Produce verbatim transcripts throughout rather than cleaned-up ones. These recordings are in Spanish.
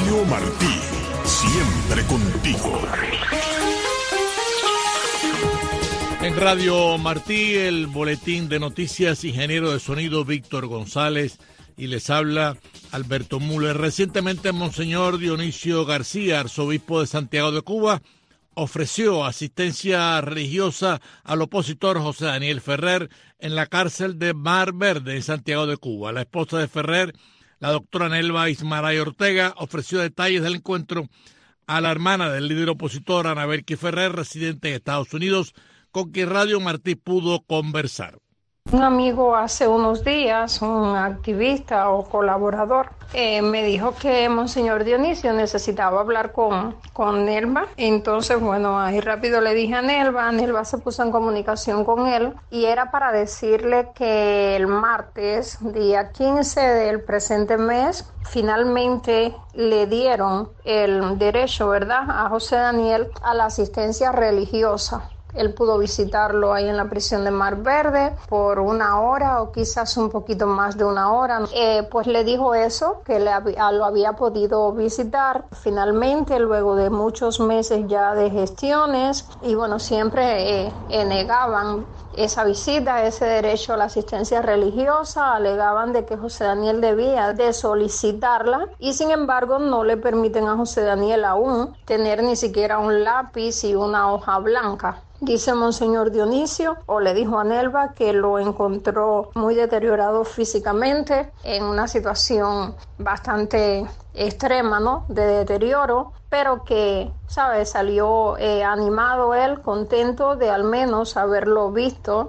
Radio Martí, siempre contigo. En Radio Martí, el boletín de noticias, ingeniero de sonido Víctor González, y les habla Alberto Müller. Recientemente, Monseñor Dionisio García, arzobispo de Santiago de Cuba, ofreció asistencia religiosa al opositor José Daniel Ferrer en la cárcel de Mar Verde, en Santiago de Cuba. La esposa de Ferrer, la doctora Nelva Ismaray Ortega, ofreció detalles del encuentro a la hermana del líder opositor, Ana Belkis Ferrer, residente en Estados Unidos, con quien Radio Martí pudo conversar. Un amigo hace unos días, un activista o colaborador, eh, me dijo que Monseñor Dionisio necesitaba hablar con, con Nelva. Entonces, bueno, ahí rápido le dije a Nelva, Nelva se puso en comunicación con él y era para decirle que el martes, día quince del presente mes, finalmente le dieron el derecho, ¿verdad?, a José Daniel a la asistencia religiosa. Él pudo visitarlo ahí en la prisión de Mar Verde por una hora o quizás un poquito más de una hora. Eh, pues le dijo eso, que le había, lo había podido visitar finalmente luego de muchos meses ya de gestiones y bueno, siempre eh, eh, negaban esa visita, ese derecho a la asistencia religiosa, alegaban de que José Daniel debía de solicitarla y sin embargo no le permiten a José Daniel aún tener ni siquiera un lápiz y una hoja blanca. Dice Monseñor Dionisio, o le dijo a Nelva, que lo encontró muy deteriorado físicamente, en una situación bastante extrema, ¿no?, de deterioro, pero que, ¿sabes?, salió eh, animado él, contento de al menos haberlo visto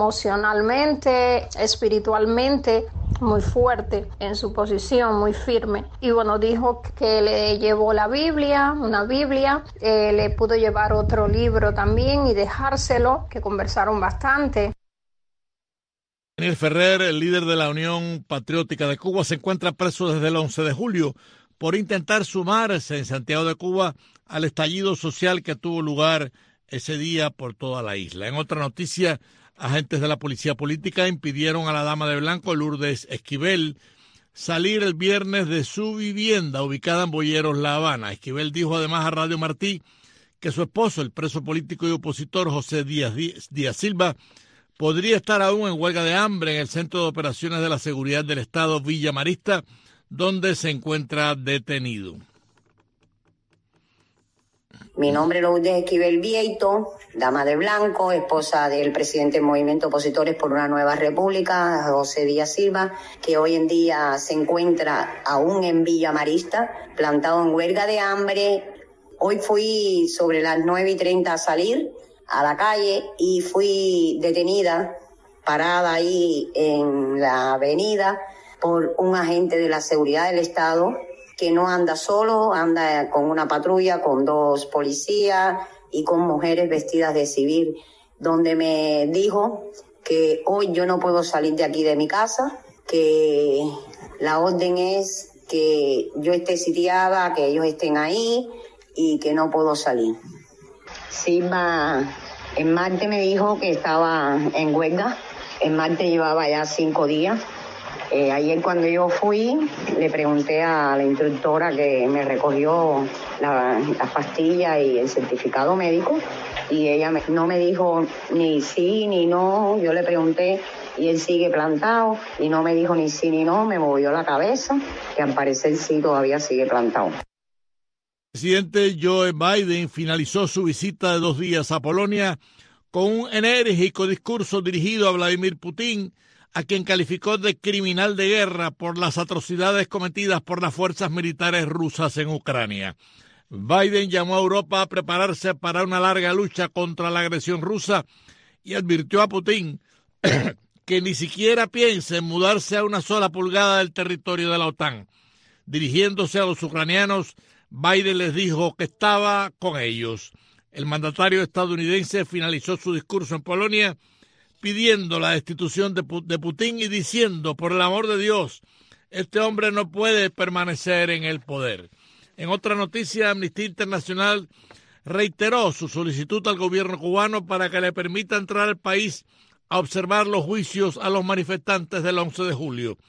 emocionalmente, espiritualmente, muy fuerte en su posición, muy firme. Y bueno, dijo que le llevó la Biblia, una Biblia, eh, le pudo llevar otro libro también y dejárselo, que conversaron bastante. Daniel Ferrer, el líder de la Unión Patriótica de Cuba, se encuentra preso desde el once de julio por intentar sumarse en Santiago de Cuba al estallido social que tuvo lugar ese día por toda la isla. En otra noticia, agentes de la policía política impidieron a la dama de blanco, Lourdes Esquivel, salir el viernes de su vivienda ubicada en Boyeros, La Habana. Esquivel dijo además a Radio Martí que su esposo, el preso político y opositor José Díaz, Díaz Silva, podría estar aún en huelga de hambre en el Centro de Operaciones de la Seguridad del Estado Villa Marista, donde se encuentra detenido. Mi nombre es Lourdes Esquivel Vieito, dama de blanco, esposa del presidente del Movimiento Opositores por una Nueva República, José Díaz Silva, que hoy en día se encuentra aún en Villa Marista, plantado en huelga de hambre. Hoy fui sobre las nueve y treinta a salir a la calle y fui detenida, parada ahí en la avenida por un agente de la Seguridad del Estado que no anda solo, anda con una patrulla, con dos policías y con mujeres vestidas de civil, donde me dijo que hoy yo no puedo salir de aquí de mi casa, que la orden es que yo esté sitiada, que ellos estén ahí y que no puedo salir. Silva, en martes me dijo que estaba en huelga, en martes llevaba ya cinco días. Eh, ayer cuando yo fui, le pregunté a la instructora que me recogió la, las pastillas y el certificado médico y ella me, no me dijo ni sí ni no. Yo le pregunté y él sigue plantado y no me dijo ni sí ni no, me movió la cabeza, que al parecer sí todavía sigue plantado. El presidente Joe Biden finalizó su visita de dos días a Polonia con un enérgico discurso dirigido a Vladimir Putin, a quien calificó de criminal de guerra por las atrocidades cometidas por las fuerzas militares rusas en Ucrania. Biden llamó a Europa a prepararse para una larga lucha contra la agresión rusa y advirtió a Putin que ni siquiera piense en mudarse a una sola pulgada del territorio de la OTAN. Dirigiéndose a los ucranianos, Biden les dijo que estaba con ellos. El mandatario estadounidense finalizó su discurso en Polonia pidiendo la destitución de Putin y diciendo, por el amor de Dios, este hombre no puede permanecer en el poder. En otra noticia, Amnistía Internacional reiteró su solicitud al gobierno cubano para que le permita entrar al país a observar los juicios a los manifestantes del once de julio.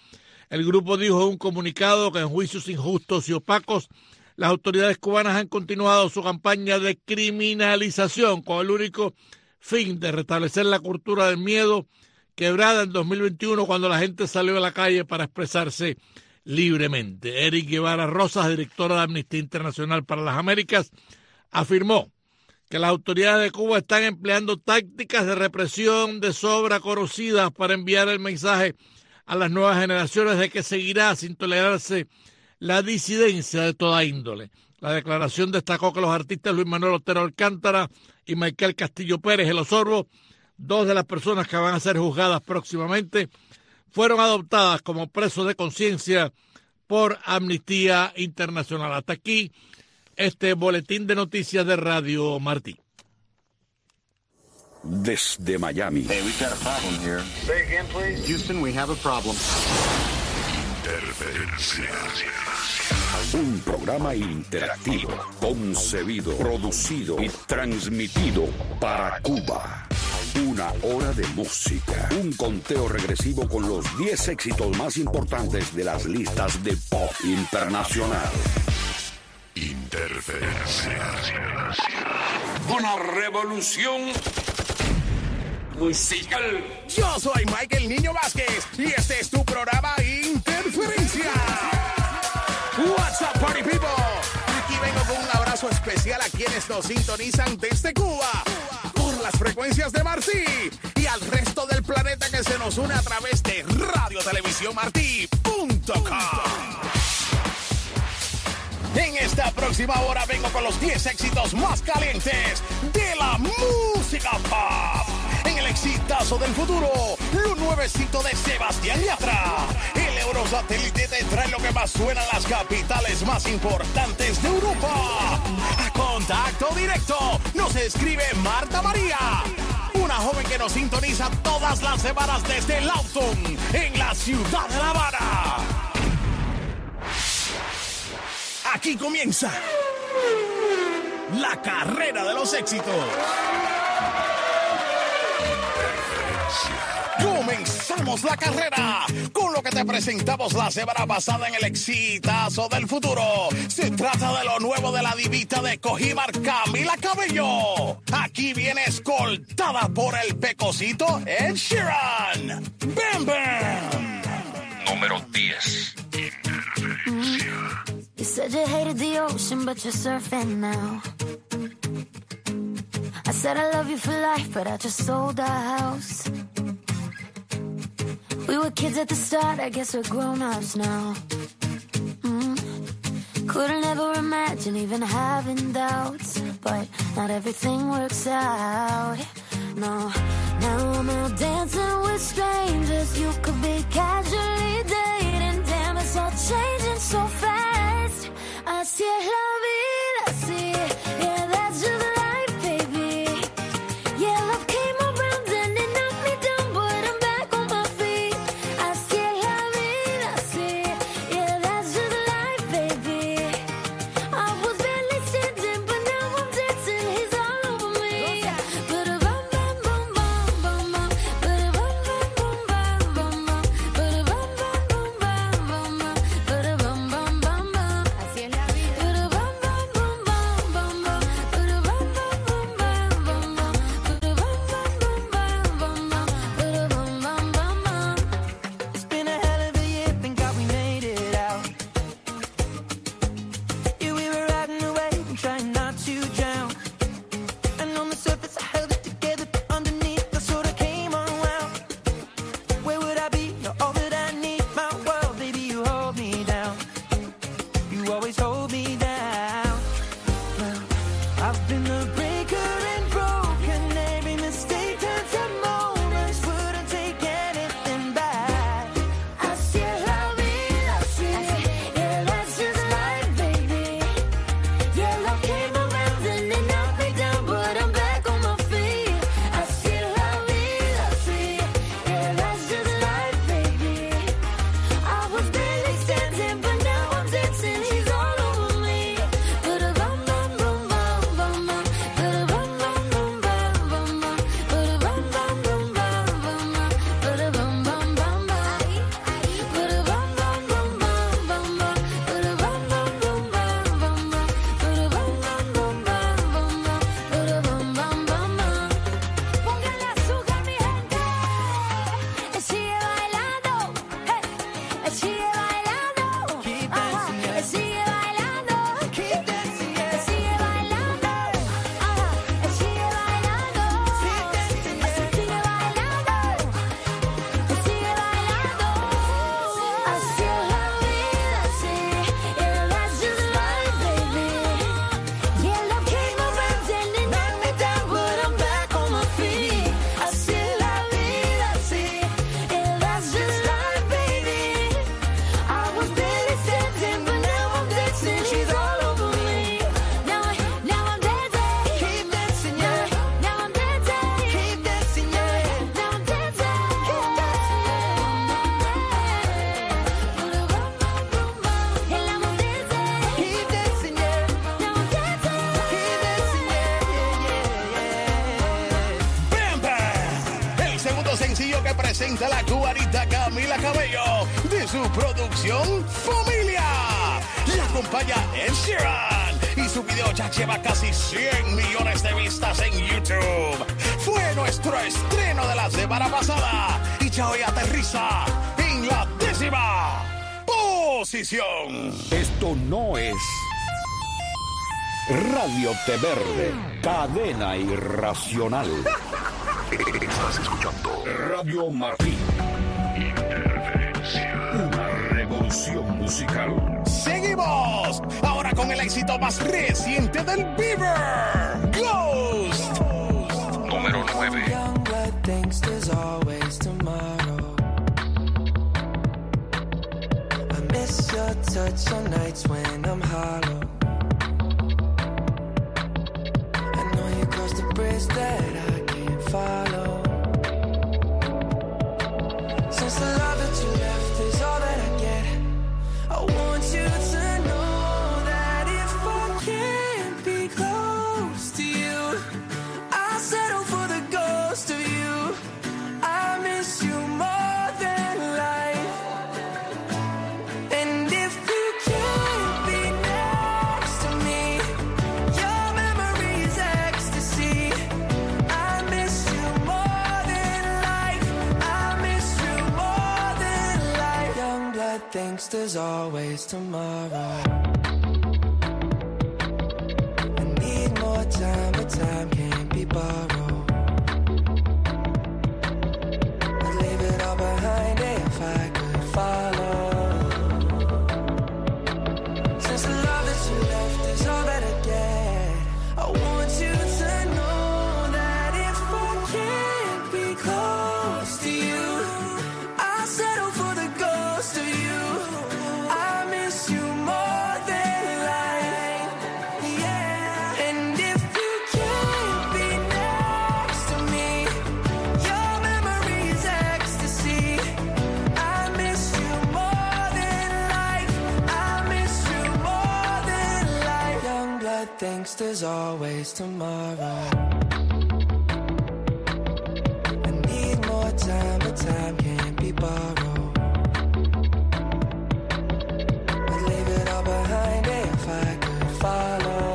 El grupo dijo en un comunicado que en juicios injustos y opacos, las autoridades cubanas han continuado su campaña de criminalización con el único fin de restablecer la cultura del miedo quebrada en dos mil veintiuno cuando la gente salió a la calle para expresarse libremente. Eric Guevara Rosas, directora de Amnistía Internacional para las Américas, afirmó que las autoridades de Cuba están empleando tácticas de represión de sobra conocidas para enviar el mensaje a las nuevas generaciones de que seguirá sin tolerarse la disidencia de toda índole. La declaración destacó que los artistas Luis Manuel Otero Alcántara y Michael Castillo Pérez, el Osorbo, dos de las personas que van a ser juzgadas próximamente, fueron adoptadas como presos de conciencia por Amnistía Internacional. Hasta aquí este boletín de noticias de Radio Martí. Desde Miami. Hey, we've got a problem here. Say again, please. Houston, we have a problem. Interferencia. Un programa interactivo, concebido, producido y transmitido para Cuba. Una hora de música, un conteo regresivo con los diez éxitos más importantes de las listas de pop internacional. Interferencia. Una revolución musical. Yo soy Michael Niño Vázquez y este es tu programa Interferencia. What's up, party people? Aquí vengo con un abrazo especial a quienes nos sintonizan desde Cuba por las frecuencias de Martí y al resto del planeta que se nos une a través de radio televisión martí punto com. En esta próxima hora vengo con los diez éxitos más calientes de la música pop. En el exitazo del futuro, lo nuevecito de Sebastián Yatra. El Eurosatélite te trae lo que más suena en las capitales más importantes de Europa. A contacto directo nos escribe Marta María, una joven que nos sintoniza todas las semanas desde Lawton, en la ciudad de La Habana. Aquí comienza la carrera de los éxitos. Comenzamos la carrera con lo que te presentamos la semana pasada en el exitazo del futuro. Se trata de lo nuevo de la divita de Cojimar, Camila Cabello. Aquí viene escoltada por el pecosito Ed Sheeran. ¡Bam, bam! Número diez. You said you hated the ocean, but you're surfing now. I said I love you for life, but I just sold our house. We were kids at the start, I guess we're grown-ups now. Mm. Couldn't ever imagine even having doubts, but not everything works out. No, now I'm out dancing with strangers. You could be casually dating. Damn, it's all changing so fast. Así es la vida, así, yeah, that's just life, baby. Yeah, love came around and it knocked me down, but I'm back on my feet. Así es la vida, así, yeah, that's just life, baby. I was barely standing, but now I'm dancing, he's all over me. Ba-da-bum, bum, bum, bum, bum, bum. Ba-da-bum, bum, bum, bum, bum. Ba-da-bum, bum, bum, bum, bum. Ba-da-bum, bum, bum, bum. Así es la vida. Ba-da-bum, bum, bum, bum, bum, bum. Ba-da-bum, bum, bum, bum, bum, bum. Ba-da-bum, bum, bum, bum, bum. Ba-da-bum, bum, bum, bum. It's been a hell of a year, thank God we made it out. Yeah, we were riding away and trying not to drown. And on the surface I held it together, but underneath I sort of came unwound. Where would I be? You're all that I need, my world, baby, you hold me down. You always hold me down. Well, I've been the breaker and broken. Every mistake turns to moments. Wouldn't take anything back. Así es la vida, así, yeah, that's just life, baby. Yeah, love came around and it knocked me down, but I'm back on my feet. Así es la vida, así, yeah, that's just life, baby. I was barely standing, but now I'm dancing, he's all over me. presenta a la cubanita Camila Cabello de su producción Familia. La acompaña Ed Sheeran y su video ya lleva casi cien millones de vistas en YouTube. Fue nuestro estreno de la semana pasada y ya hoy aterriza en la décima posición. Esto no es Radio Té Verde, cadena irracional. Estás escuchando Radio Martín. Una revolución musical. Seguimos ahora con el éxito más reciente del Bieber, Ghost. número nueve. I miss your touch on nights when I'm hollow. I know you crossed the bridge that I can't follow. Since the love that you left is all that I get, I want you to know that if I can't be close to you, I'll settle for the ghost of you. I miss you more than life. And if you can't be next to me, your memory is ecstasy. I miss you more than life. I miss you more than life. Young blood thinks there's always tomorrow. I need more time, but time can't be borrowed. I'd leave it all behind if I could follow. Since the love that you left is all that I get, I want you to know that if I can't be close to you, I'll settle for the ghost of you. I miss you more than life, yeah. And if you can't be next to me, your memory is ecstasy. I miss you more than life. I miss you more than life. Young blood thinks there's always tomorrow. I need more time, but time can't be borrowed. I'd leave it all behind if I could follow.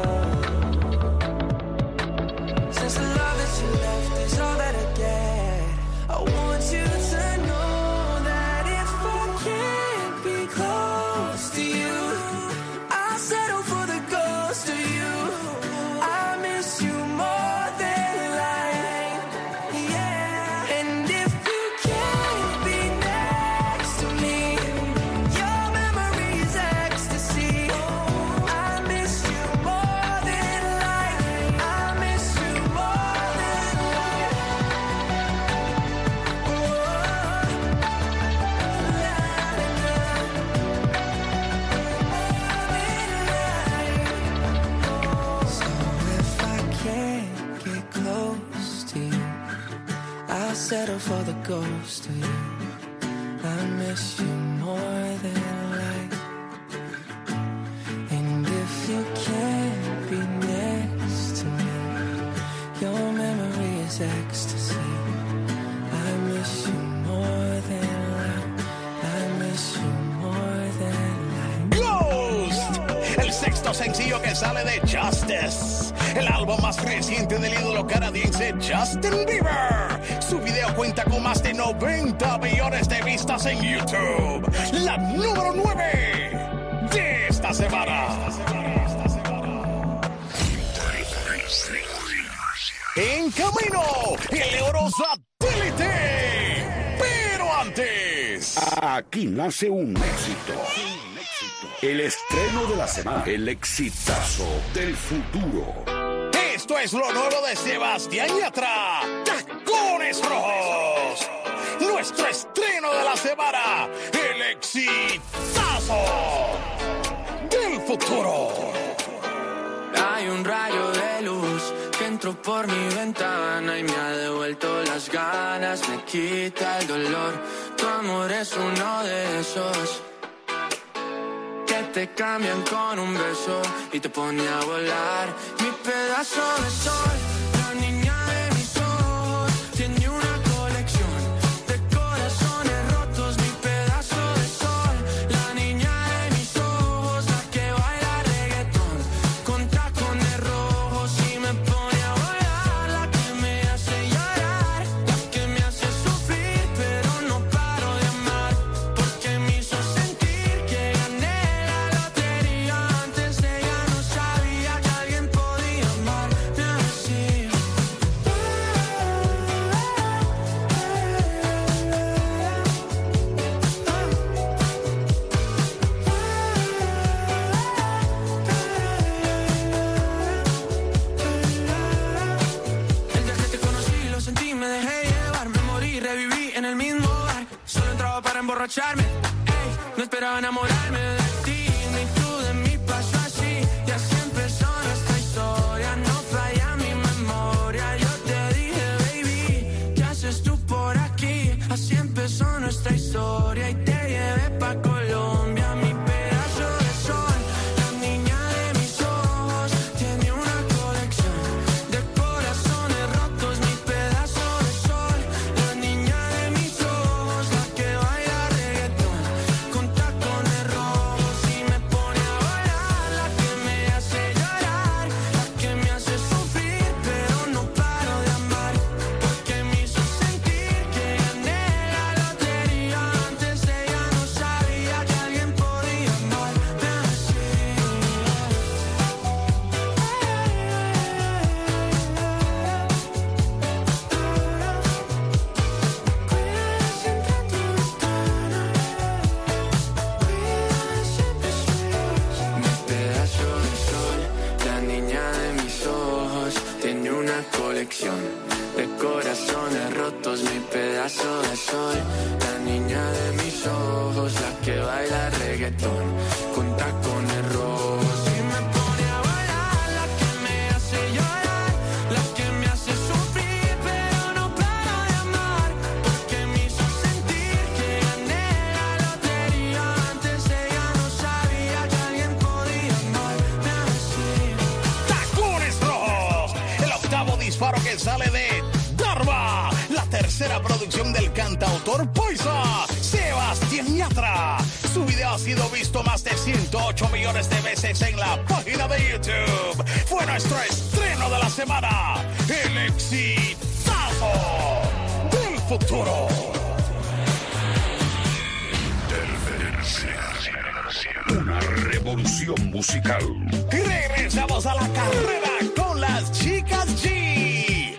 Since the love that you left is all that I get, I want you to know that if I can't be close to you, I'll settle for the ghost of you. I miss you more than life, yeah. And if you can't be next to me, your memory is ecstasy. I miss you more than life. I miss you more than life. So if I can't get close to you, I'll settle for the ghost of you. I miss you more than life. And if you can't be next to me, your memory is ecstasy. I miss you more than life. I miss you more than life. Ghost, el sexto sencillo que sale de Justice, el álbum más reciente del ídolo canadiense Justin Bieber. Su video cuenta con más de noventa millones de vistas en YouTube. La número nueve de esta semana. En camino, el oro satélite. Pero antes, Aquí nace un éxito. El estreno de la semana. El exitazo del futuro. esto es lo nuevo de Sebastián Yatra, Tacones Rojos. Nuestro estreno de la semana, el exitazo del futuro. Hay un rayo de luz que entró por mi ventana y me ha devuelto las ganas, me quita el dolor. Tu amor es uno de esos que te cambian con un beso y te pone a volar. Mi pedazo de sol, la niña de mis ojos, tiene una colección de corazones emborracharme. Ey, no esperaba enamorarme de ti, ni tú de mí pasó así. Y así empezó nuestra historia, no falla mi memoria. Yo te dije, baby, ¿qué haces tú por aquí? Así empezó nuestra historia y te llevé pa' Colombia, mi pedazo de sol. La niña de mis ojos tiene una colección de corazones rotos, mi pedazo de sol. La niña de mis ojos, la que baila reggaetón con tacones rojos y me pone a bailar, la que me hace llorar, la que me hace sufrir, pero no paro de amar, porque me hizo sentir que gané la lotería. Antes ella no sabía que alguien podía amarme así. Mi pedazo de sol, la niña de mis ojos, tiene una colección de corazones rotos. Mi pedazo de sol, la niña de mis ojos, la que baila reggaetón con tacones rojos y me pone a bailar, la que me hace llorar, la que me hace sufrir, pero no paro de amar, porque me hizo sentir que gané la lotería. Antes ella no sabía que alguien podía amarme así. Tacones Rojos, el octavo disparo que sale de Darva, la tercera producción del cantautor paisa Sebastián Yatra. Su video ha sido visto más de ciento ocho millones de veces en la página de YouTube. Fue nuestro estreno de la semana, el exitazo del futuro. Una revolución musical. Y regresamos a la carrera con las chicas G.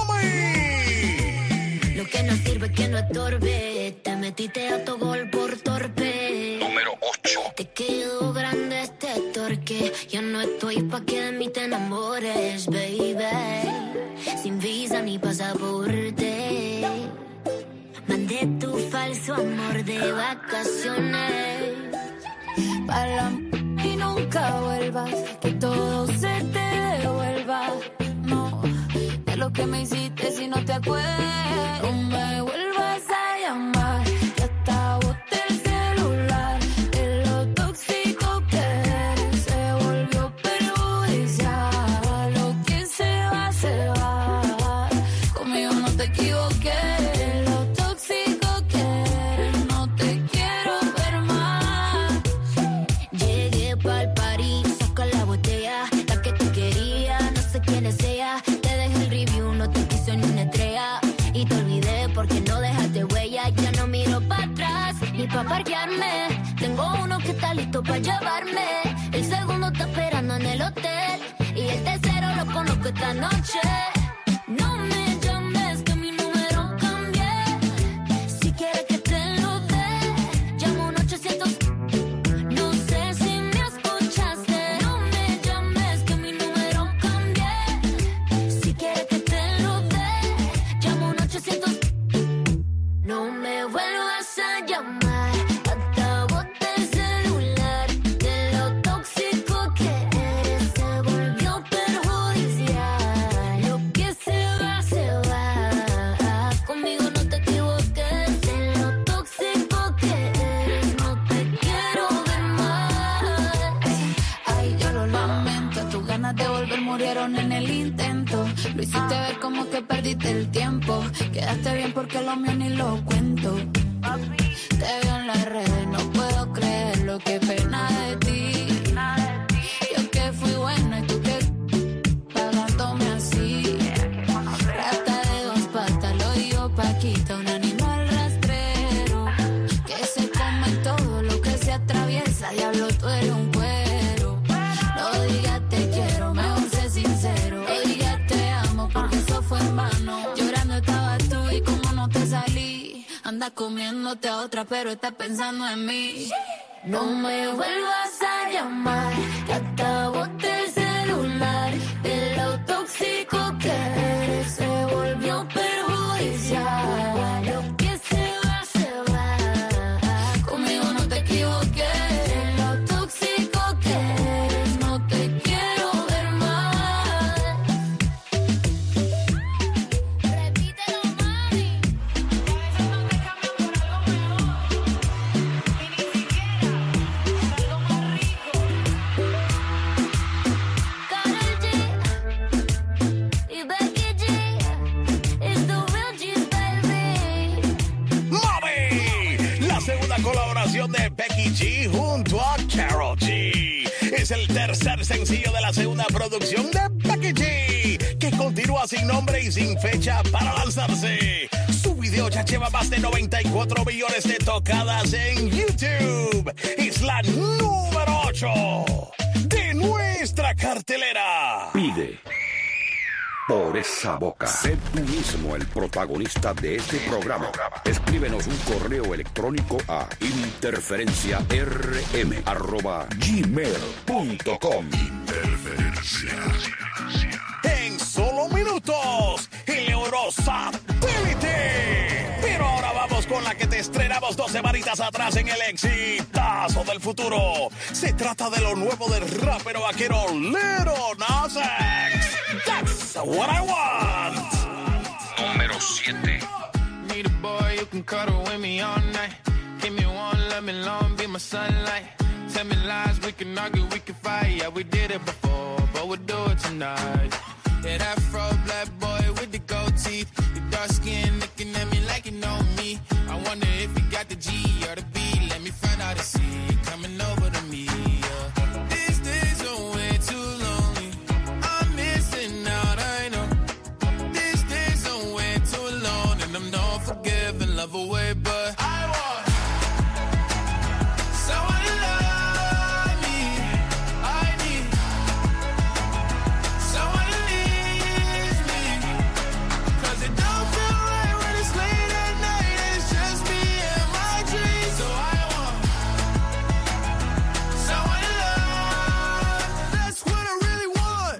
¡Mami! Lo que no sirve que no estorbe. Te metiste a tu gol por torpe. Número ocho. Te quedó grande este torque. Yo no estoy pa' que de mí te enamores, baby. Sin visa ni pasaporte. Mandé tu falso amor de vacaciones. Para y nunca vuelvas, que todo se te devuelva. No, de lo que me hiciste si no te acuerdas. No me vuelvas a llamar, que hasta boté el celular. De lo tóxico que eres, se volvió perjudicial. Lo que se va, se va. Conmigo no te equivoqué. De lo tóxico que eres, no te quiero ver más. Llegué pa'l party, saca la botella, la que tú querías, no sé quién es ella. Te dejé el review, no te quiso ni una estrella. Y te olvidé porque no dejaste huella. Ya no miro para atrás, ni pa' parquearme. Tengo uno que está listo pa' llevarme. El segundo está esperando en el hotel. Y el tercero lo conozco esta noche. No me llames que mi número cambié. Si quieres que te lo dé, llamo un ochocientos. No sé si me escuchaste. No me llames que mi número cambié. Si quieres que te lo dé, llamo un ochocientos. No me vuelvas a llamar, hasta boté el celular. De lo tóxico que eres, se volvió perjudicial. Lo que se va, se va. Conmigo no te equivoques. De lo tóxico que eres, no te quiero ver más. Ay, yo lo lamento, tus ganas de volver murieron en el intento. Lo hiciste ver como que perdiste el tiempo. Quedaste bien porque lo mío ni lo cuento. Te veo en las redes, no puedo creerlo, qué pena de ti. Yo que fui buena y tú que pagándome así. Rata de dos patas, lo digo Paquita, un animal rastrero que se come todo lo que se atraviesa. Diablo, tú eres un cuero. No digas te quiero, mejor sé sincero. No digas te amo porque eso fue en vano. Llorando estabas tú y como no te salí. Anda comiéndote a otra pero estás pensando en mí. No me vuelvas a llamar, que hasta boté el celular. De lo tóxico que eres, se volvió perjudicial. Lo que se va, se va. tercer sencillo de la segunda producción de Becky G, que continúa sin nombre y sin fecha para lanzarse. Su video ya lleva más de noventa y cuatro millones de tocadas en YouTube. Es la número ocho de nuestra cartelera. Pide por esa boca. Sé tú mismo el protagonista de este programa. Escríbenos un correo electrónico a interferenciarm arroba gmail punto com. Interferencia. En solo minutos, el Eurosatélite. Pero ahora vamos con la que te estrenamos dos semanitas atrás en el exitazo del futuro. Se trata de lo nuevo del rapero vaquero Lil Nas X. That's what I want. Número siete. Need a boy who can cuddle with me all night. Give me one, let me long, be my sunlight. Tell me lies, we can argue, we can fight. Yeah, we did it before, but we'll do it tonight. Yeah, that fro black boy with the gold teeth. The dark skin looking at me like you know me. I wonder if you got the G or the B. Let me find out and see. Coming over to me, yeah. These days are way too lonely. I'm missing out, I know. These days are way too long. And I'm not forgiving, love away, but I want someone to love me. I need someone to leave me. Cause it don't feel right when it's late at night. It's just me and my dreams. So I want someone to love. That's what I really want.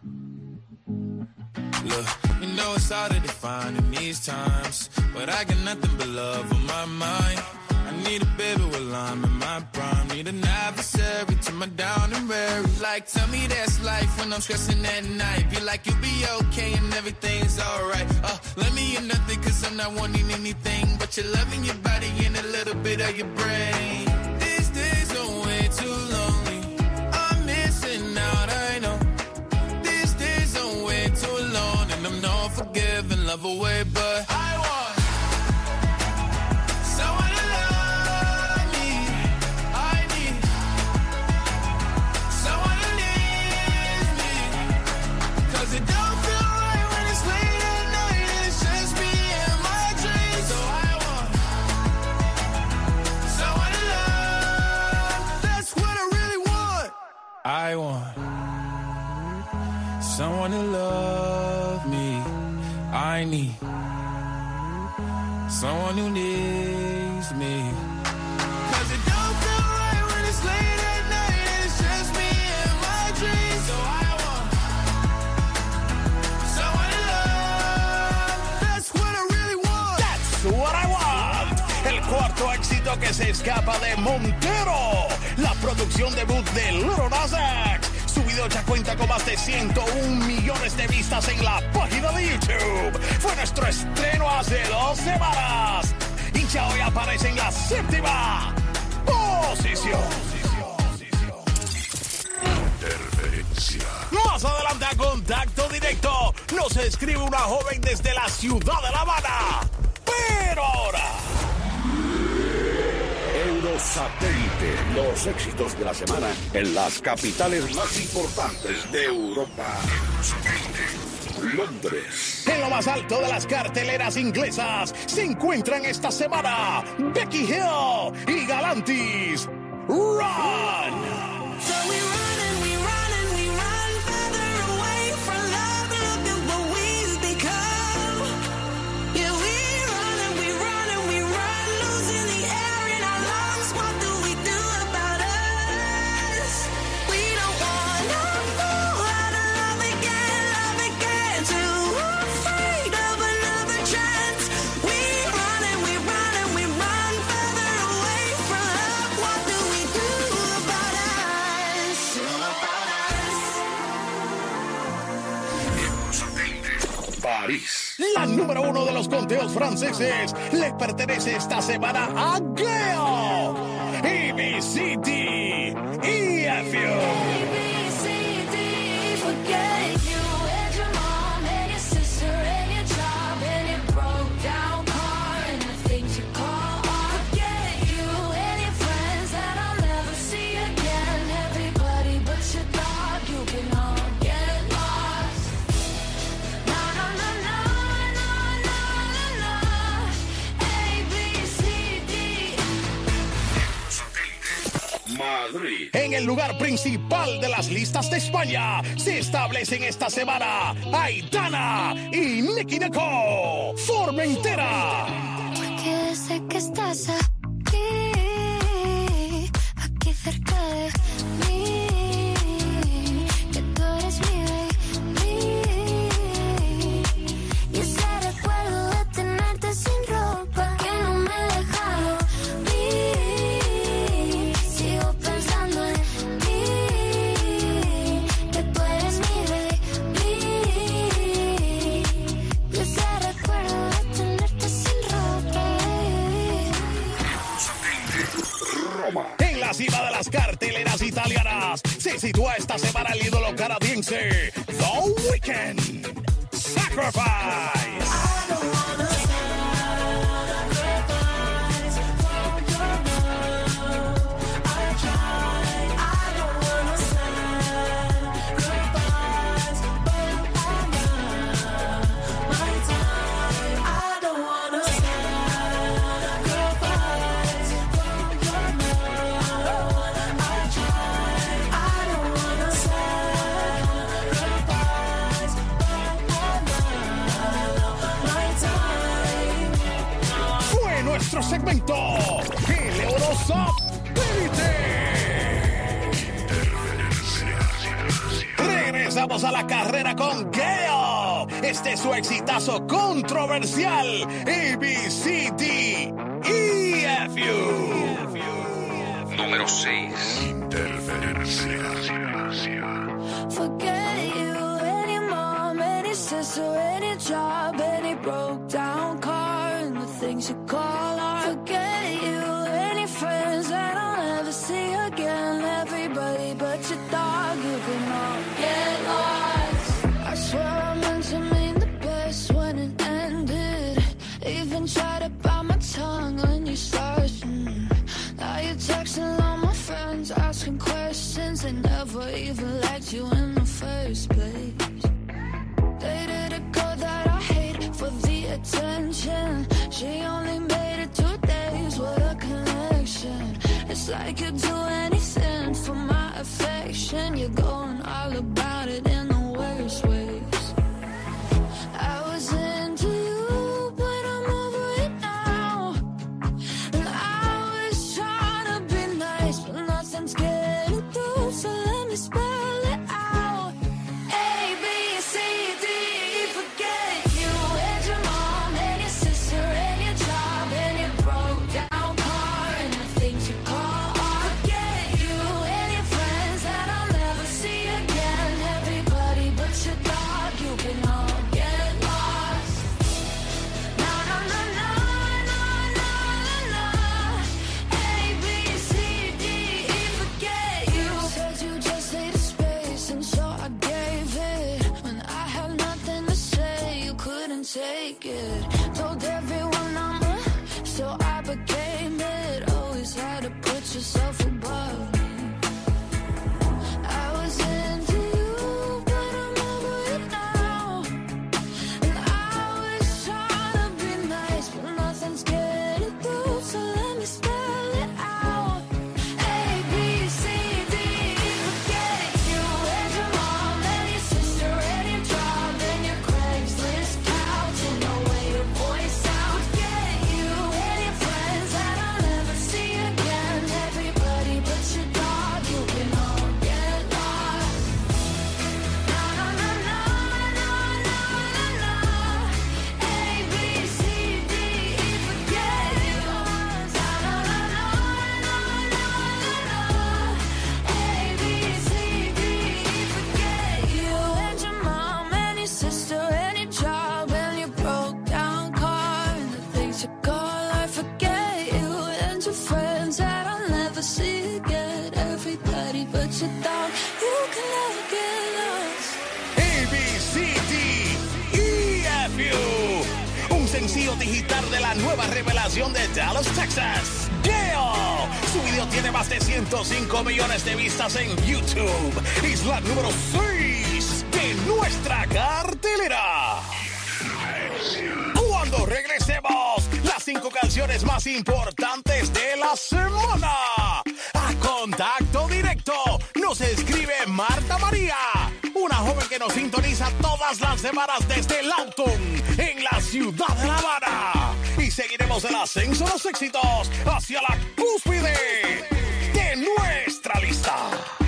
Look, you know it's hard to define in these times, but I got nothing but love on my mind. I need a baby while I'm in my prime. Need an adversary to my down and weary. Like, tell me that's life when I'm stressing at night. Be like, you'll be okay and everything's alright. Uh, let me in nothing cause I'm not wanting anything but your love and your body and a little bit of your brain. These days are way too lonely. I'm missing out, I know. These days are way too long. And I'm not forgiving, love away, but I want someone to love me. I need someone to leave me. Cause it don't feel right when it's late at night. It's just me and my dreams. So I want someone to love. That's what I really want. I want someone to love me. I need someone who needs me. Cause it don't feel right when it's late at night. It's just me and my dreams. So I want someone to love. That's what I really want. That's what I want. El cuarto éxito que se escapa de Montero. La producción debut de Lil Nas X. Su video ya cuenta con más de ciento uno millones de vistas en la página de YouTube. Fue nuestro estreno hace dos semanas. Y ya hoy aparece en la séptima posición. Interferencia. Más adelante a Contacto Directo nos escribe una joven desde la ciudad de La Habana. Pero ahora... Eurosatélite, los éxitos de la semana en las capitales más importantes de Europa. Londres. En lo más alto de las carteleras inglesas se encuentran esta semana Becky Hill y Galantis. Run. So we run and we run and we run further away from love. Look at what we've become. Yeah, we run and we run and we run, losing the air in our lungs. What do we do about us? We don't want to fall out of love again, love again. Too afraid of another chance. We run and we run and we run further away from love. What do we do about us? París. La número uno de los conteos franceses le pertenece esta semana a Gale. E B C D E F U. Forget you and your friends that I'll never see again. Everybody but your dog. el lugar principal de las listas de España se establecen esta semana Aitana y Nicki Nicole. Formentera. Porque desde que estás aquí, aquí cerca de mí, que tú eres mi baby, y ese recuerdo de tenerte sin ropa que no me deja dormir. Sigo pensando en ti, que tú eres mi baby, y ese recuerdo de tenerte sin ropa. En la cima de las carteleras italianas se sitúa esta semana el ídolo canadiense The Weeknd. Sacrifice. Nuestro segmento, el Eurosatélite. Regresamos a la carrera con Gale. Este es su exitazo controversial, A B C D E F U. Número seis. Interferencia. Forget you, any mom, any sister, any job, any broke down car, and the things you call art. Forget you, any friends that I'll never see again. Everybody but your dog, you can all get lost. I swear I meant to mean the best when it ended. Even tried to bite my tongue when you started. Mm. Now you're texting all my friends, asking questions. They never even liked you in the first place. Dated a girl that I hate for the attention. She only made it two days with a connection. It's like you'd do anything for my affection. You're going all about it in the worst ways. I was into you, but I'm over it now. And I was trying to be nice, but nothing's getting through. So let me spell it out. A, B, C, D, E, forget you. And your mom, and your sister, and your job, and your broke down car, and the things you call art. Forget you, and your friends that I'll never see again. Everybody but your dog, you can all get lost. No, no, no, no, no, no, no, no. A, B, C, D, E, forget you. Said you just needed space, and so I gave it. When I had nothing to say, you couldn't take it. Told everyone I'm a, so I became it. Always had to put yourself above me. I was into you, but I'm over it now. And I was trying to be nice, but nothing's getting through. So let me spell it out. A, B, C, D, E, forget you. And your mom, and your sister, and your job, and your Craigslist couch, and the way your voice sounds. Forget you, and your friends that I'll never see again. Everybody but your dog, you can all get lost. No, no, no, no, no, no, no, no. A, B, C, D, E, forget you. No, no, no, no, no, no, no, no. A, B, C, D, E, forget you. And your mom, and your sister, and your job, and your broke down car, and the things you call art. Forget you, and your friends that I'll never see again. Everybody but your dog, you can never get lost. A, B, C, D, E, F U. Un sencillo digital de la nueva revelación de Dallas, Texas, Gale. Su video tiene más de ciento cinco millones de vistas en YouTube. Es la número seis de nuestra cartelera. Cuando regresemos, las cinco canciones más importantes de la semana. A contacto directo. directo nos escribe Marta María, una joven que nos sintoniza todas las semanas desde Lawton, en la ciudad de La Habana. Y seguiremos el ascenso de los éxitos hacia la cúspide de nuestra lista.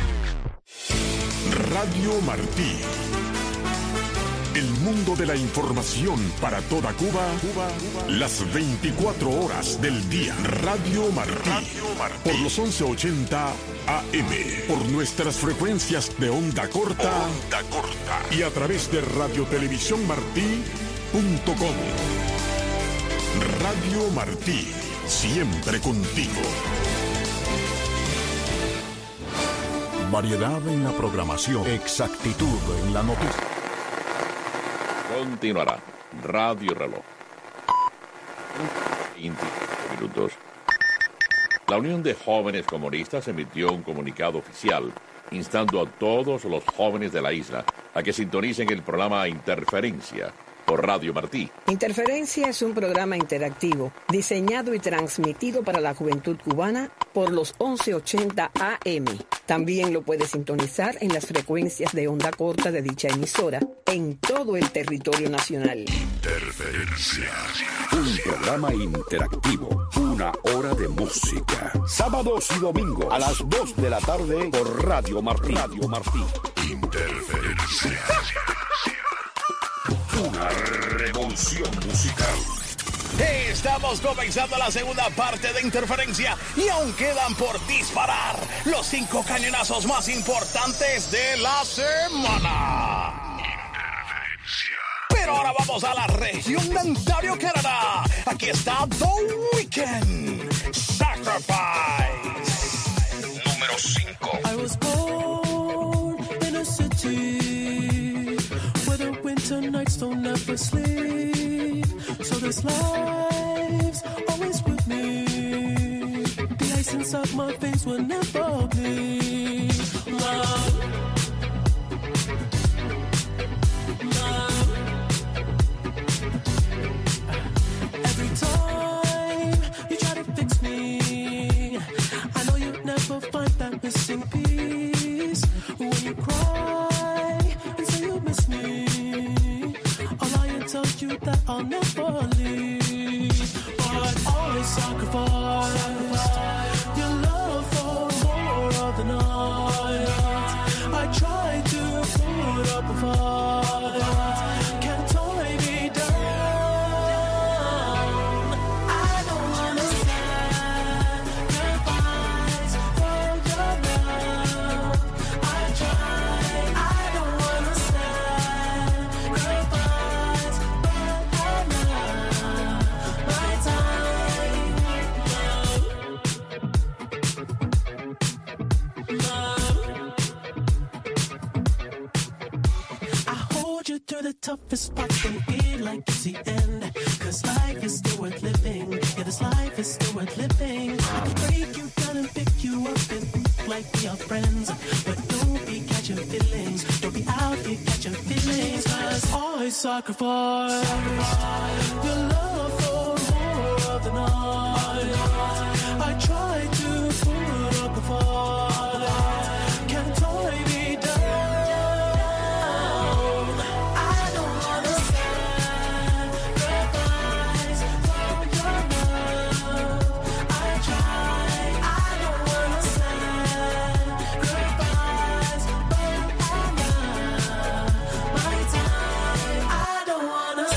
Radio Martí. El mundo de la información para toda Cuba, Cuba, Cuba. Las veinticuatro horas del día. Radio Martí. Radio Martí. Por los once ochenta A M. Por nuestras frecuencias de onda corta. Onda corta. Y a través de radio televisión martí punto com. Radio Martí. Siempre contigo. Variedad en la programación. Exactitud en la noticia. Continuará Radio Reloj. veinte minutos. La Unión de Jóvenes Comunistas emitió un comunicado oficial instando a todos los jóvenes de la isla a que sintonicen el programa Interferencia por Radio Martí. Interferencia es un programa interactivo diseñado y transmitido para la juventud cubana por los once ochenta A M. También lo puede sintonizar en las frecuencias de onda corta de dicha emisora en todo el territorio nacional. Interferencia. Un programa interactivo. Una hora de música. Sábados y domingos a las dos de la tarde por Radio Martí. Radio Martí. Interferencia. Una revolución musical. Estamos comenzando la segunda parte de Interferencia y aún quedan por disparar los cinco cañonazos más importantes de la semana. Interferencia. Pero ahora vamos a la región de Ontario, Canadá. Aquí está The Weeknd. Sacrifice. Número cinco. I was born in a city where the winter nights don't ever sleep. So this life's always with me. The ice inside my veins will never bleed. Love, love. Every time you try to fix me, I know you'll never find that missing piece. When you cry and say you miss me, I'll lie and tell you that I'll never leave. But always sacrifice, sacrifice your love for more of the night. I try to put up a fight, can't tie me down. I don't wanna sacrifice for your love. I try, I don't wanna sacrifice, but I love my time. Love, love. I hold you through the toughest parts and feel like it's the end. Cause life is still worth living. Yeah, this life is still worth living. I can break you down and pick you up and think like we are friends. But don't be catching feelings. Don't be out here catching feelings. Cause always sacrifice, sacrifice your love for more of the night. I try to put up a fight, can't tie me down. I don't wanna sacrifice for your love. I try, I don't wanna sacrifice, but I love my time. I don't wanna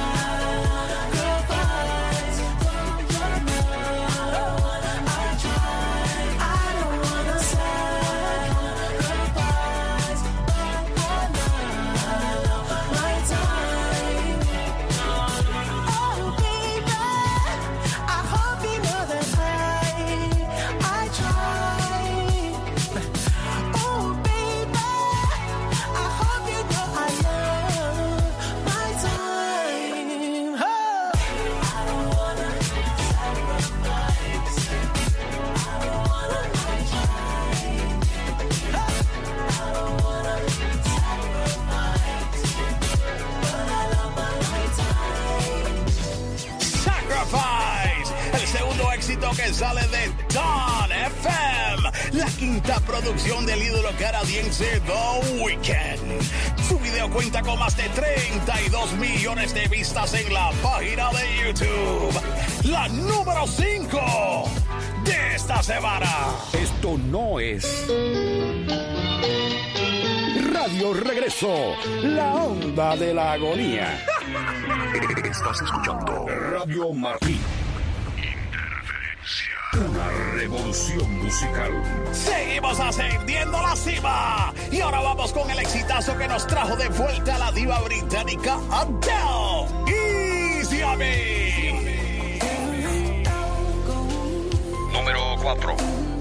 sacrifice for your love. I try, I don't wanna sacrifice, but I love my time. Oh baby, I hope you know that I, I try. Oh baby, I hope you know I love my time. Oh. I don't wanna sacrifice. I don't wanna try. I don't wanna sacrifice, but I love my time. Sacrifice, el segundo éxito que sale de Dawn F M. la quinta producción del ídolo canadiense The Weeknd. Su video cuenta con más de treinta y dos millones de vistas en la página de YouTube. La número cinco de esta semana. Esto no es Radio Regreso, la onda de la agonía. Estás escuchando Radio Martí. Una revolución musical. Seguimos ascendiendo la cima. Y ahora vamos con el exitazo que nos trajo de vuelta a la diva británica Adele. Easy on Me. Número cuatro.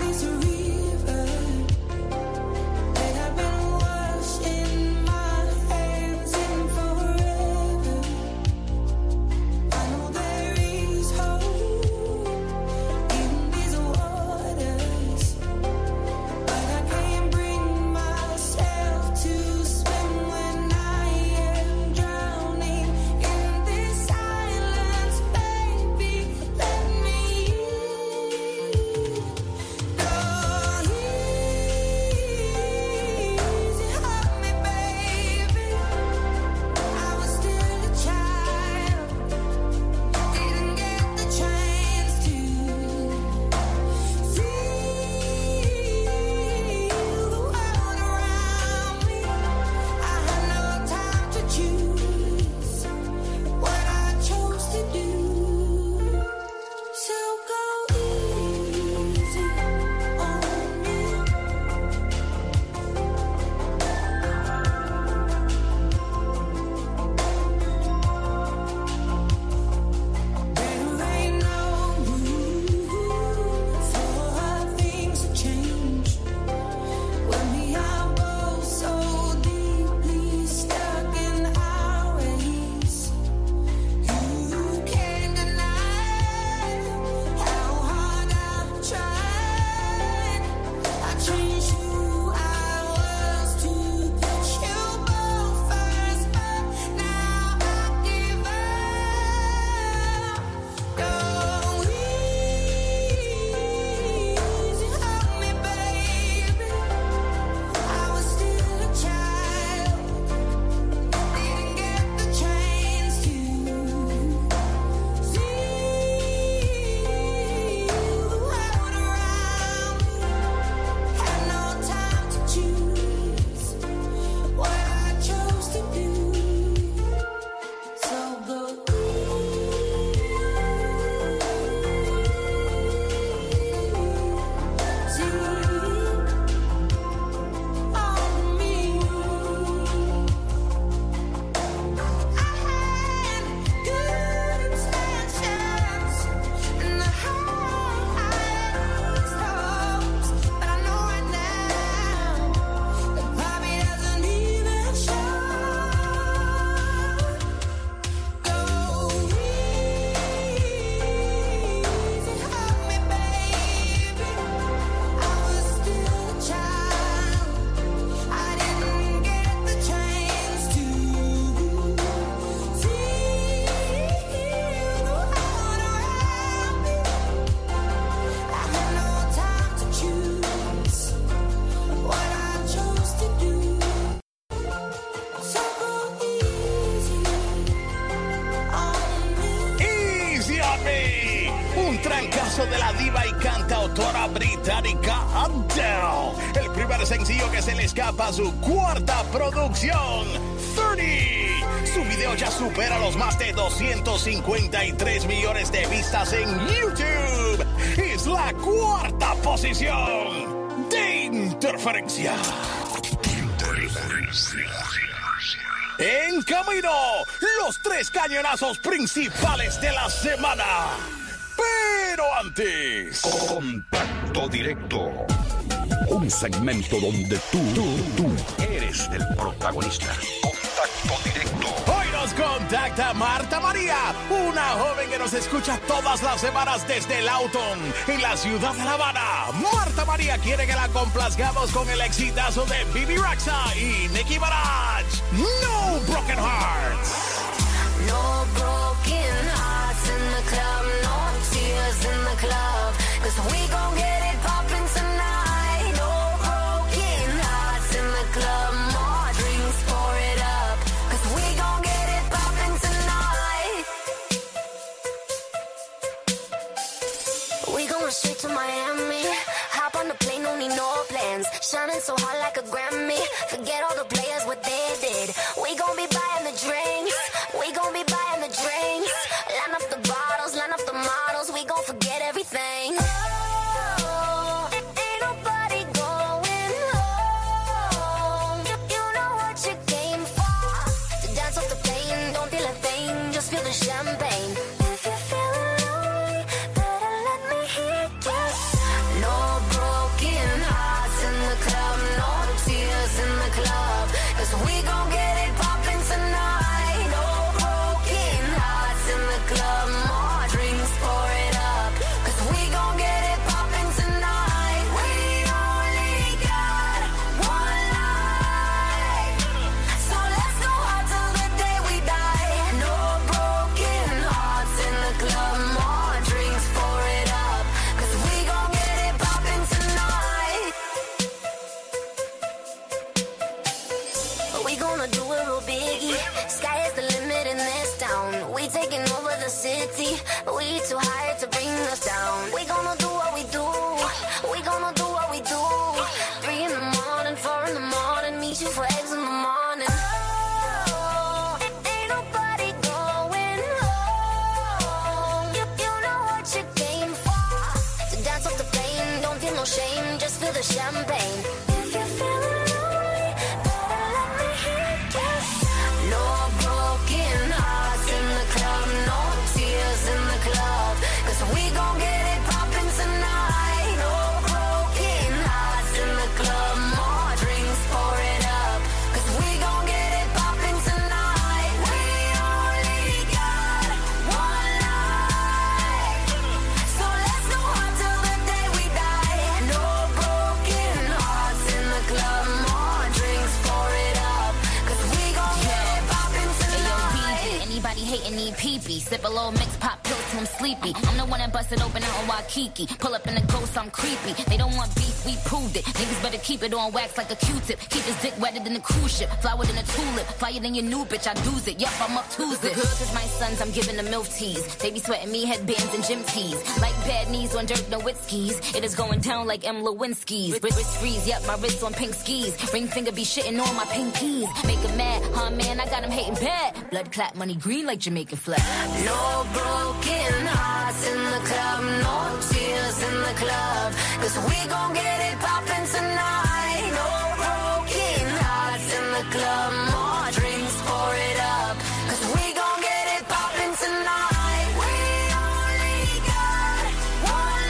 De la diva y cantautora británica Adele, el primer sencillo que se le escapa a su cuarta producción, treinta. Su video ya supera los más de doscientos cincuenta y tres millones de vistas en YouTube. Es la cuarta posición de Interferencia. Interferencia. En camino, los tres cañonazos principales de la semana. Pero antes, Contacto Directo. Un segmento donde tú, tú, tú eres el protagonista. Contacto Directo. Hoy nos contacta Marta María, una joven que nos escucha todas las semanas desde Lawton, en la ciudad de La Habana. Marta María quiere que la complazcamos con el exitazo de Bibi Rexha y Nicki Minaj. No Broken Hearts. No broken hearts in the club, no tears in the club, 'cause we gon' get it poppin' tonight. gonna do it real biggie. Sky is the limit in this town. We taking over the city. We too high to bring us down. We gonna do what we do. We gonna do what we do. Three in the morning, four in the morning. Meet you for eggs in the morning. Oh, ain't nobody going home. You, you know what you came for. To dance off the plane, don't feel no shame. Just feel the champagne. If you're feeling lonely, better let me hit you. No broken hearts in the club, no tears in the club. Cause we gon' get it poppin' tonight. No broken hearts in the club, more drinks, pour it up. Cause we gon' get it poppin' tonight. We only got one life, so let's go hard till the day we die. No broken hearts in the club, more drinks, pour it up. Cause we gon' get it poppin' tonight. Anybody hating need pee-pee. Sip a little mix, pop pills till I'm sleepy. I'm the one that busted open out in Waikiki. Pull up in the ghost, I'm creepy. They don't want beef, we proved it. Niggas better keep it on wax like a Q-tip. Keep his dick wetter than a cruise ship. Flower than a tulip. Flyer than your new bitch, I do's it. Yup, I'm up Tuesday. Good cause my sons, I'm giving the MILF teas. They be sweating me headbands and gym tees. Like bad knees on Dirk Nowitzki's. It is going down like M. Lewinsky's. Wrist, wrist freeze, yup, my wrist on pink skis. Ring finger be shitting on my pinkies. Make him mad, huh man, I got him hating bad. Blood clot, money green like Jamaican flag. No broken hearts in the club, no tears in the club. Cause we gon' get it poppin' tonight. No broken hearts in the club, more drinks, pour it up. Cause we gon' get it poppin' tonight. We only got one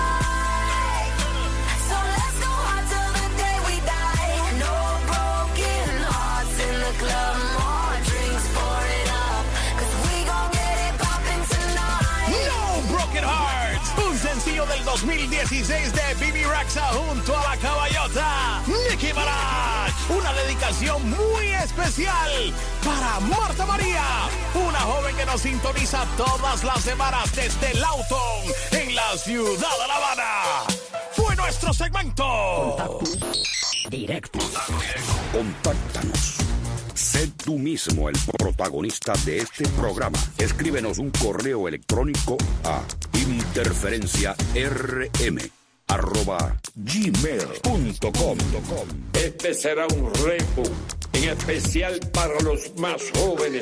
life, so let's go hard till the day we die. No broken hearts in the club, more drinks, pour it up. Cause we gon' get it poppin' tonight. No Broken Hearts, un sencillo del dos mil dieciséis de Bibi Rexha junto a la caballota Nicki Minaj. Una dedicación muy especial para Marta María, una joven que nos sintoniza todas las semanas desde Lawton, en la ciudad de La Habana. Fue nuestro segmento. Directo. Contáctanos. Sé tú mismo el protagonista de este programa. Escríbenos un correo electrónico a interferenciarm arroba gmail punto com. Este será un repo en especial para los más jóvenes.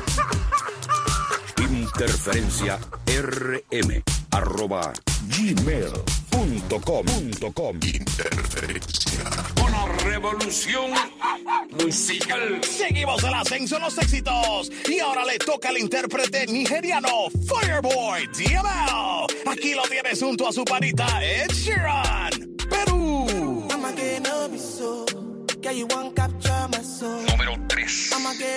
Interferenciarm arroba gmail punto com. Interferencia. Una revolución musical. Seguimos el ascenso en los éxitos. Y ahora le toca al intérprete nigeriano Fireboy D M L. Aquí lo tienes junto a su panita Ed Sheeran, Perú. Número tres.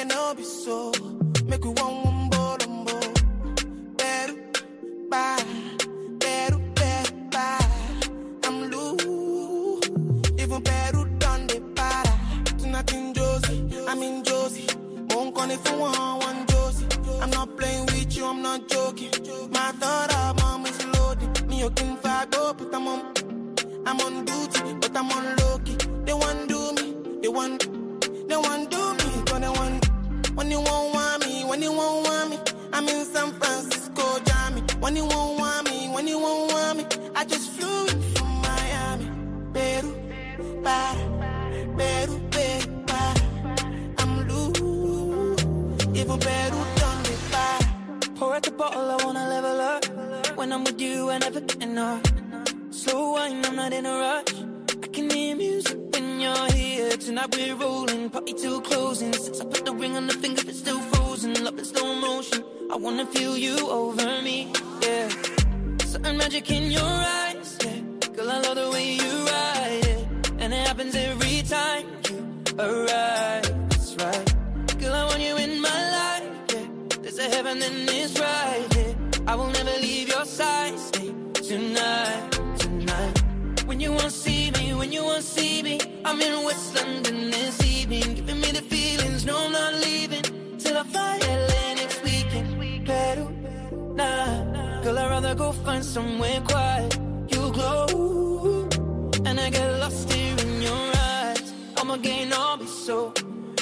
Perú, bye. Perú, Perú, bye. I'm loose. Even Perú done the para. Tonight in Josie, I'm in Josie. Won't call if you want one Josie. I'm not playing with you, I'm not joking. My thought of mom is loaded. Me, you can fight up, but I'm on. I'm on duty, but I'm on low key. They want do me, they want, they want do me, but they want. When you won't want me, when you won't want me, I'm in San Francisco, Jammy. When you won't want me, when you won't want me, I just flew in from Miami. Peru, para, Peru, Peru, para. I'm loose, even Peru done me para. Pour out the bottle, I wanna level up. When I'm with you, I never get enough. Slow wine, I'm not in a rush. I can hear music when you're here. Tonight we're rolling, party till closing. Since I put the ring on the finger, it's still frozen. Love in slow motion, I wanna feel you over me, yeah. Certain magic in your eyes, yeah. Girl, I love the way you ride it, and it happens every time you arrive. That's right. Girl, I want you in my life, yeah. There's a heaven and it's right, yeah. I will never leave your side, stay tonight, tonight. When you won't see me, when you won't see me, I'm in West London this evening, giving me the feelings, no I'm not leaving, till I fly L A next weekend. Peru, nah, girl I'd rather go find somewhere quiet. You glow, and I get lost here in your eyes. I'm again, I'll be so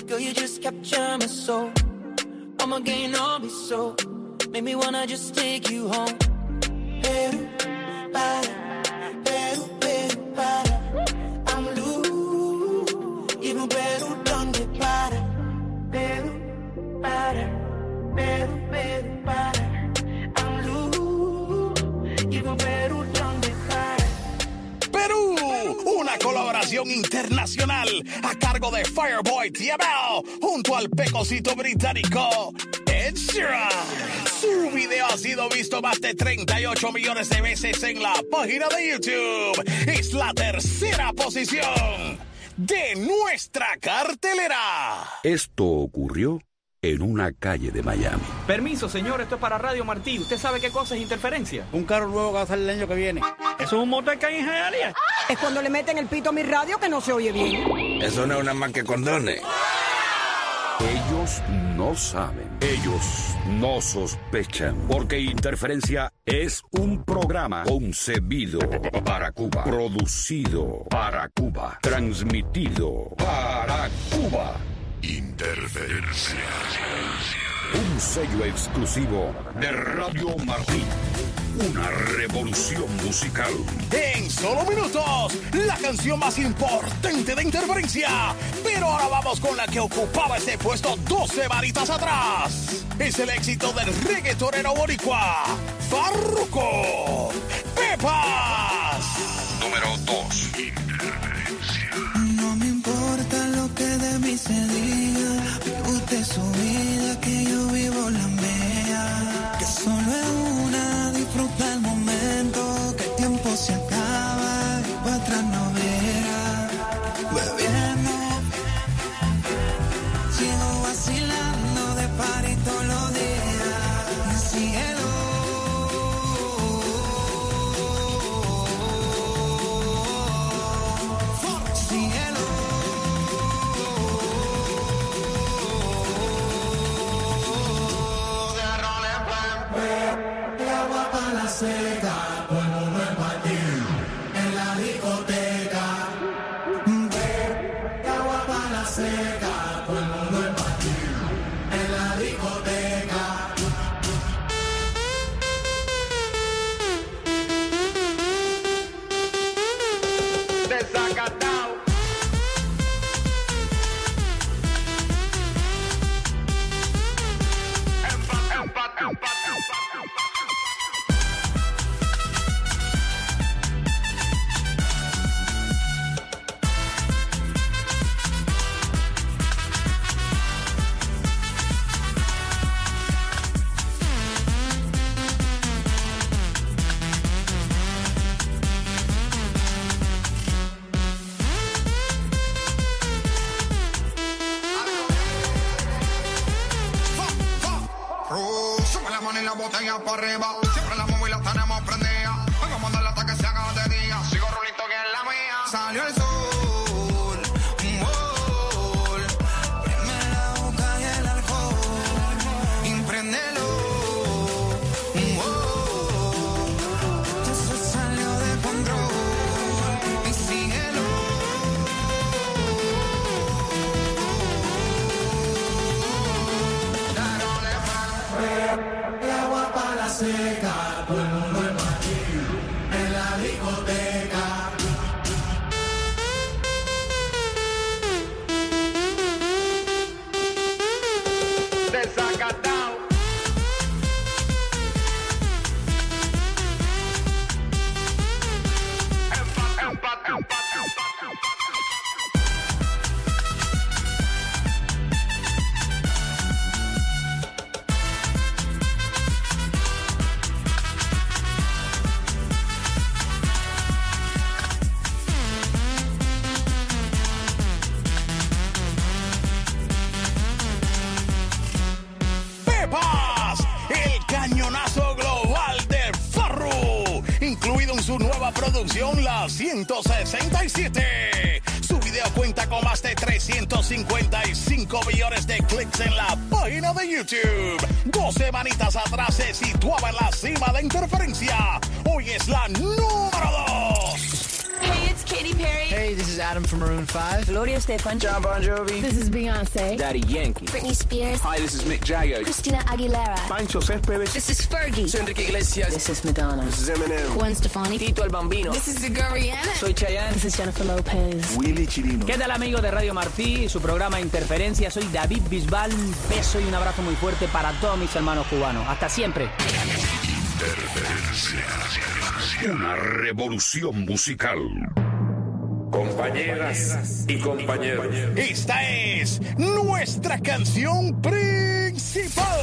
Girl, you just capture my soul. I'ma gain all me so. Make me wanna just take you home. Peru, para, Peru, Peru, para. I'm loose. Even Peru, donde para. Peru, para, Peru, Peru, para. I'm loose. Even Peru, donde para. Perú, una colaboración internacional a cargo de Fireboy T M L junto al pecosito británico Ed Sheeran. Su video ha sido visto más de treinta y ocho millones de veces en la página de YouTube. Es la tercera posición de nuestra cartelera. Esto ocurrió en una calle de Miami. Permiso, señor, esto es para Radio Martí. ¿Usted sabe qué cosa es interferencia? Un carro nuevo que va a salir el año que viene. ¿Eso es un motor que hay en Hialeah? Es cuando le meten el pito a mi radio que no se oye bien. Eso no es una más que condones. Ellos no saben, ellos no sospechan, porque Interferencia es un programa concebido para Cuba, producido para Cuba, transmitido para Cuba. Interferencia. Un sello exclusivo de Radio Martí. Una revolución musical. En solo minutos, la canción más importante de Interferencia. Pero ahora vamos con la que ocupaba este puesto doce varitas atrás. Es el éxito del reggaetonero boricua, Farruko. Pepas. Número dos. No me importa lo que de mí se diga. Usted su vida, que yo vivo la mía. Que solo es una, disfruta el momento. Que el tiempo se acaba y para atrás no verá. Bebiendo, sigo vacilando de party todos los días. Y síguelo. Seca, todo el mundo en patín, en la discoteca. Ve, agua para la seca, todo el mundo en patín, en la discoteca. Desacatado. Empat, empat, empat, empat, empat. Botella para arriba, siempre la móvil la tenemos prendida. Vengo a mandarla hasta que se haga de día. Sigo rulito que es la mía. Salió el sol, un gol. Prende la boca y el alcohol. Impréndelo, un gol. Eso salió de control. Y síguelo. Seca, todo el mundo en patín, en la discoteca. Desacatado. Empat, empat, empat, empat, empat. Su nueva producción, la ciento sesenta y siete. Su video cuenta con más de trescientos cincuenta y cinco millones de clics en la página de YouTube. Dos semanitas atrás se situaba en la cima de Interferencia. Hoy es la número dos. Hey, it's Katy Perry. Hey, this is Adam from Maroon five. Gloria Estefan. John Bon Jovi. This is Beyonce. Daddy Yankee. Britney Spears. Hi, this is Mick Jagger. Christina Aguilera. Pancho Céspedes. This is Fergie. Soy Enrique Iglesias. This is Madonna. This is Eminem. Gwen Stefani. Tito el Bambino. This is Rihanna. Soy Chayanne. This is Jennifer Lopez. Willy Chirino. ¿Qué tal, amigos de Radio Martí y su programa Interferencia? Soy David Bisbal. Un beso y un abrazo muy fuerte para todos mis hermanos cubanos. Hasta siempre. Interferencia. Una revolución musical. Compañeras y compañeros, esta es nuestra canción principal.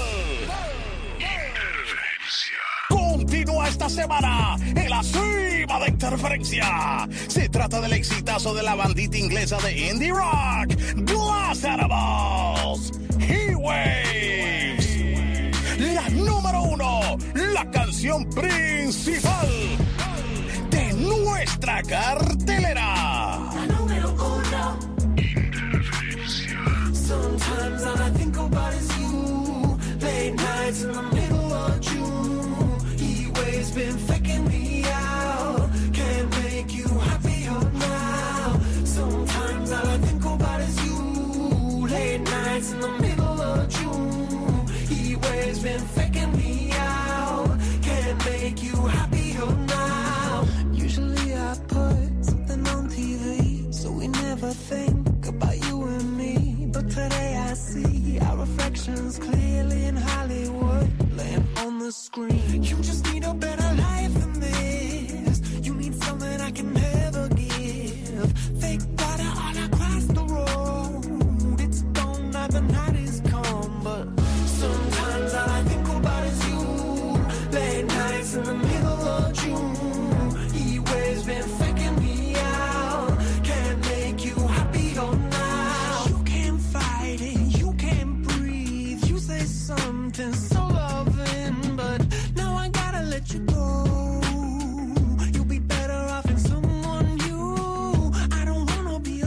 Continúa esta semana en la cima de Interferencia. Se trata del exitazo de la bandita inglesa de indie rock, Glass Animals, He Waves. La número uno, la canción principal de nuestra cartelera. La número uno. Interferencia. Sometimes all I think about is you. Late nights in the middle of June. He waves been faking me out. Can't make you happier now. Sometimes all I think about is you. Late nights in the middle of June. He waves been faking me out. Can't make you happier now. Usually I put something on T V, so we never think about you and me. But today I see our reflections clearly in Hollywood, laying on the screen. You just need a better life than this. You need something I can never give. Fake water all across the road. It's gone now, the night is come. But sometimes all I think about is you. Late nights in the middle of June. He waves been faking me out. Can't make you happier now. You can't fight it, you can't breathe. You say something so loving, but now I gotta let you go. You'll be better off in someone new. I don't wanna be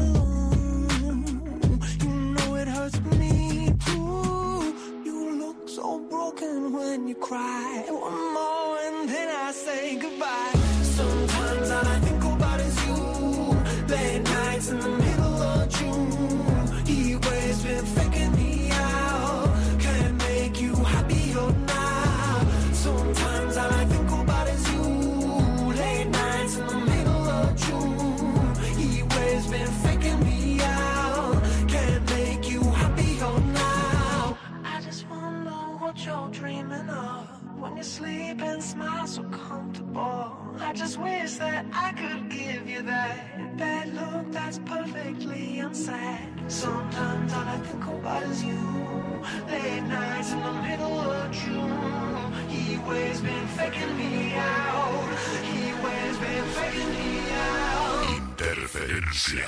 alone. You know it hurts me too. You look so broken when you cry. One more and then I say goodbye. Sometimes all I think about is you. Late nights in the middle of June. He waves been faking me out. Can't make you happier now. Sometimes all I think about is you. Late nights in the middle of June. He waves been faking me out. Can't make you happier now. I just wanna know what you're dreaming of. When you sleep and smile so comfortable. I just wish that I could give you that bad look that's perfectly unsaid. Sometimes all I think about is you. Late nights in the middle of June. He waves been faking me out. He waves been faking me out. Interferencia.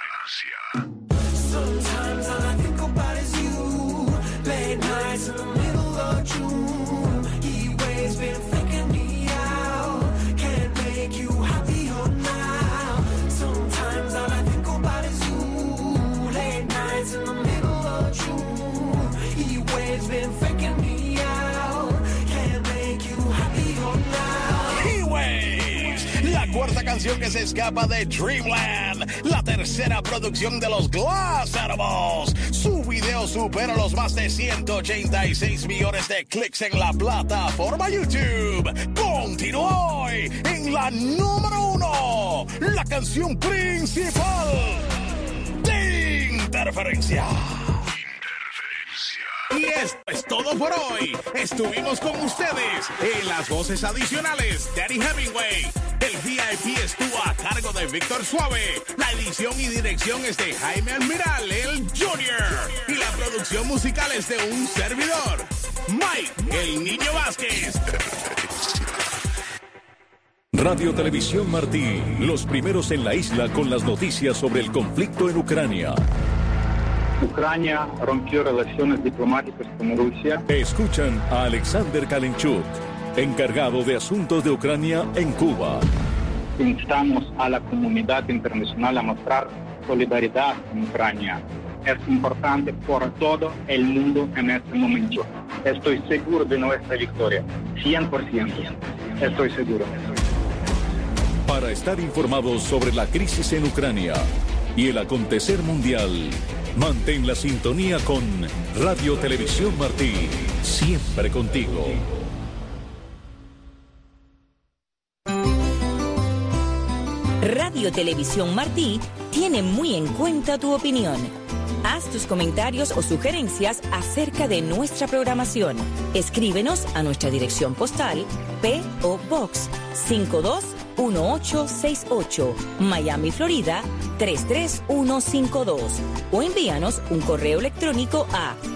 Sometimes all I think about is you. Late nights in the middle of June. He waves been faking me out. Can't make you happier now. Sometimes all I think about is you. Late nights in the middle of June. He waves been faking me out. Can't make you happier now. He Waves, la cuarta canción que se escapa de Dreamland, la tercera producción de los Glass Animals. Su video supera los más de ciento ochenta y seis millones de clics en la plataforma YouTube. Continúa hoy en la número uno, la canción principal de Interferencia. Y esto es todo por hoy. Estuvimos con ustedes en las voces adicionales. Danny Hemingway. El V I P estuvo a cargo de Víctor Suave. La edición y dirección es de Jaime Almiral, el Junior. Y la producción musical es de un servidor, Mike, el Niño Vázquez. Radio Televisión Martí, los primeros en la isla con las noticias sobre el conflicto en Ucrania. Ucrania rompió relaciones diplomáticas con Rusia. Escuchan a Alexander Kalinchuk, encargado de asuntos de Ucrania en Cuba. Instamos a la comunidad internacional a mostrar solidaridad con Ucrania. Es importante por todo el mundo en este momento. Estoy seguro de nuestra victoria. cien por ciento. Estoy seguro. Para estar informados sobre la crisis en Ucrania y el acontecer mundial, mantén la sintonía con Radio Televisión Martí, siempre contigo. Radio Televisión Martí tiene muy en cuenta tu opinión. Haz tus comentarios o sugerencias acerca de nuestra programación. Escríbenos a nuestra dirección postal P O Box cinco dos uno ocho seis ocho, Miami, Florida tres tres uno cinco dos, o envíanos un correo electrónico a